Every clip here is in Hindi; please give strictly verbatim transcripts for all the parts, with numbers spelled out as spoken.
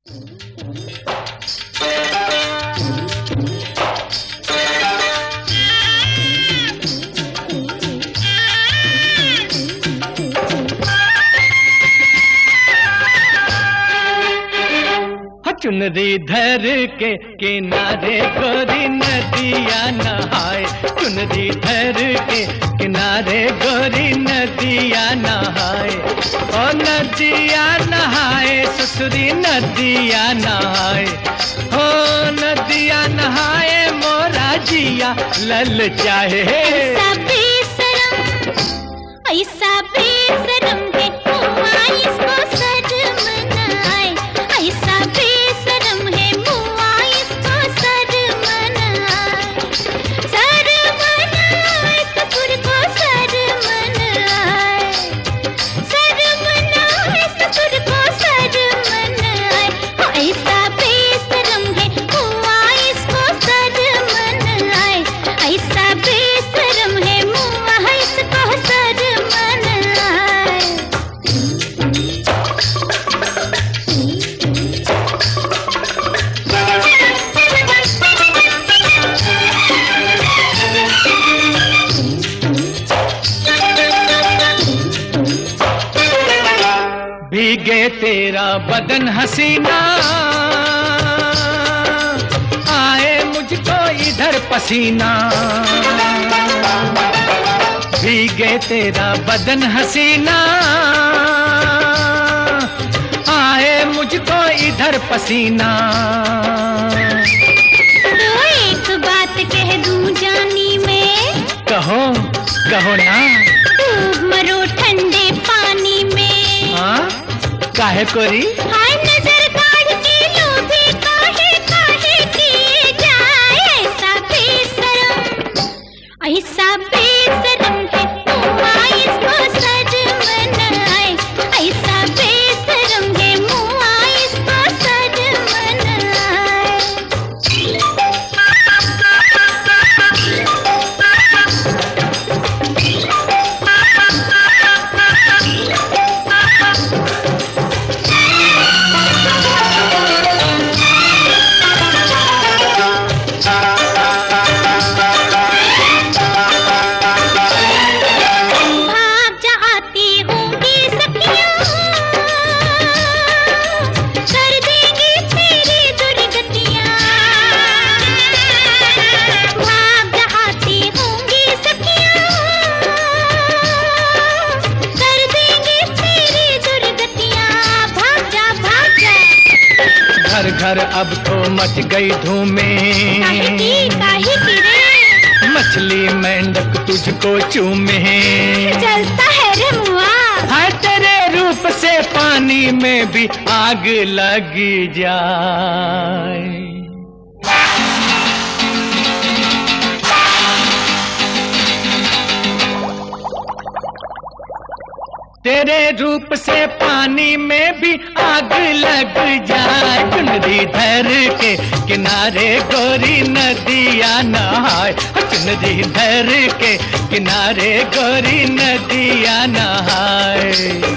चुनरी धर के किनारे गोरी नदिया नहाए, चुनरी धर के किनारे गोरी नदिया नहाए, ओ नदिया नहाए ससुरी नदिया नहाए, हो नदिया नहाए मोरा जिया लल चाहे। ऐसा बेशरम, ऐसा बेशरम है मुआ इसको शर्म न आए, ऐसा बेशरम है मुआ इसको शर्म न आए, शर्म न आए ससुर को शर्म न आए, शर्म न आए ससुर को शर्म न आए, ऐसा बेशरम है मुआ इसको शर्म न आए, ऐसा बेशरम है मुआ इसको शर्म न आए। भीगे तेरा बदन हसीना, आए मुझको इधर पसीना, भीगे तेरा बदन हसीना, आए मुझको इधर पसीना। तो एक बात कह दूं जानी में, कहो कहो ना। डूब मरो ठंडे पानी में। हाँ काहे कोरी? हाय नजर काढ़ के लोभी काहे काहे किए जाए, ऐसा बेशरम, ऐसा बेशरम है मुआ इसको शर्म न आए, ऐसा बेशरम है मुआ इसको शर्म न आए। घर घर अब तो मच गई धूमें, काहे की काहे की रे, मछली मेंढक तुझको चूमे, जलता है रे मुआ। हाय तेरे रूप से पानी में भी आग लग जाए। तेरे रूप से पानी में भी आग लग जाए, चुनरी धर के किनारे गोरी नदिया नहाए, चुनरी धर के किनारे गोरी नदिया नहाए।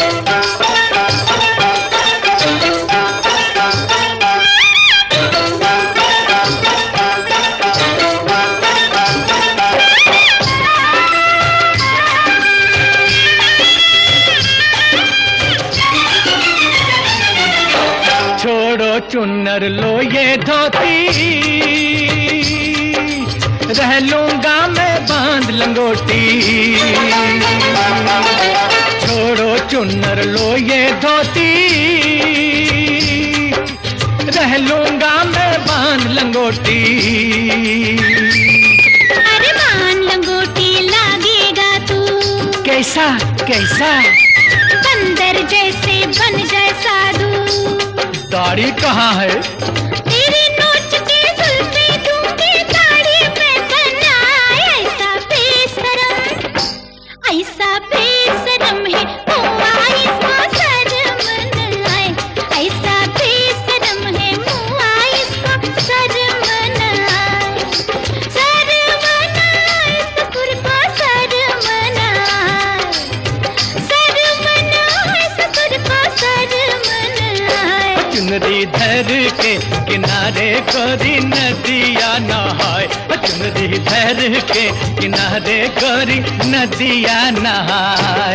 चुन्नर लो ये धोती, रह लूंगा मैं बांध लंगोटी, छोड़ो चुन्नर लो ये धोती, रह लूंगा मैं बांध लंगोटी। अरे बांध लंगोटी लागेगा तू, कैसा कैसा? बंदर जैसे बन जाए साधु। दाढ़ी कहाँ है? तेरी नोच के जुल्फे दूंगी दाढ़ी में बनाए, ऐसा बेशरम, ऐसा बेशरम है मुआ इसको शर्म न आए, ऐसा बेशरम है मुआ इसको शर्म न आए, शर्म न आए ससुर को शर्म न आए, शर्म न आए ससुर को शर्म न आए। चुनरी चुनरी धर के किनारे गोरी नदिया नहाय, चुनरी धर के किनारे गोरी नदिया नहाय।